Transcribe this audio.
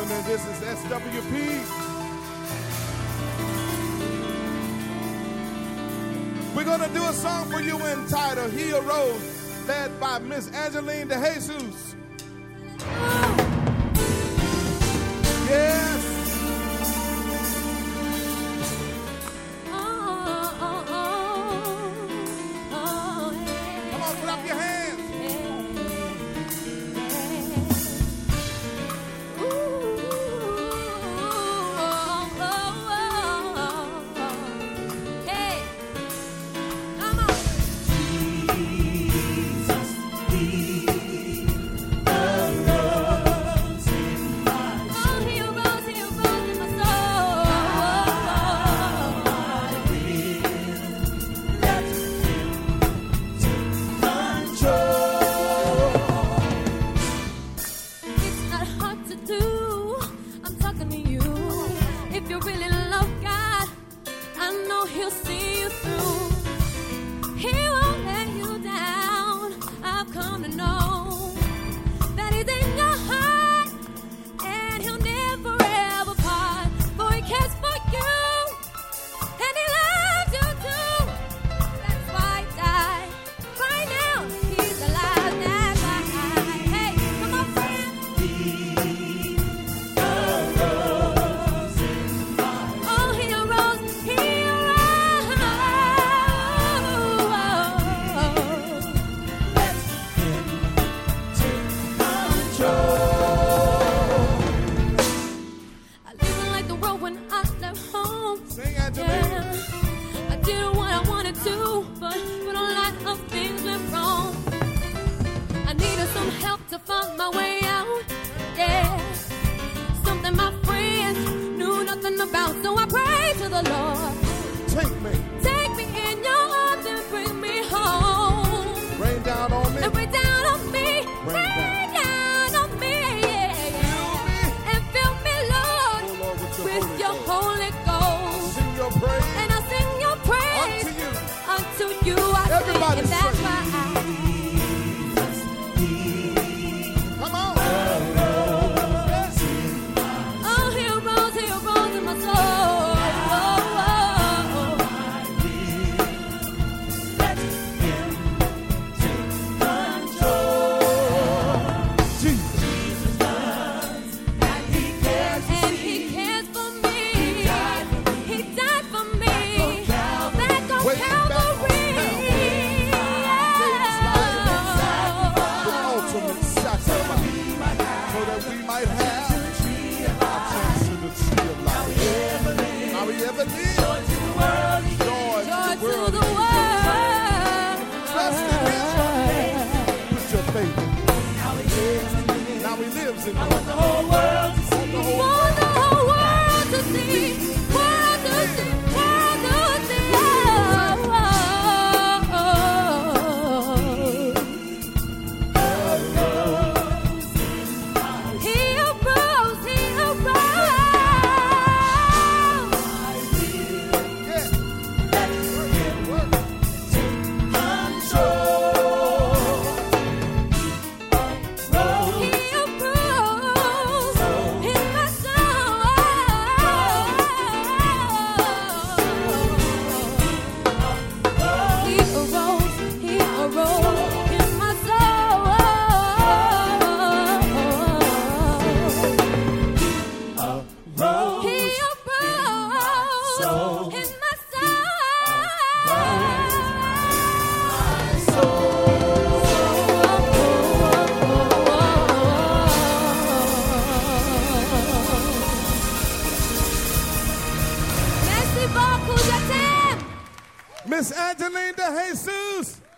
gentlemen, this is SWP. We're going to do a song for you entitled He Arose, led by Miss Angeline De Jesus. Yes. Come on, clap your hands. He'll see you through. He won't let you down. I've come to know that he's in your heart, and he'll never ever part. For he cares for you, and he loves you too. That's why he died. Right now, he's alive. That's why. Hey, come on, friend. He arose in my life. Oh, he arose. He arose. To find my way out, yeah. Something my friends knew nothing about, so I pray to the Lord. Take me in your arms and bring me home. Rain down on me. And rain down on me. Rain down on me, yeah. And fill me, Lord, with your Holy Ghost. Sing your praise. And I sing your praise unto you. I Everybody sing, and that's why I. Now he lives in the whole world to see. Want the whole world to see. World to see. World to see. He arose. He arose. Yeah. Let him work. Take control. Miss Angeline De Jesus.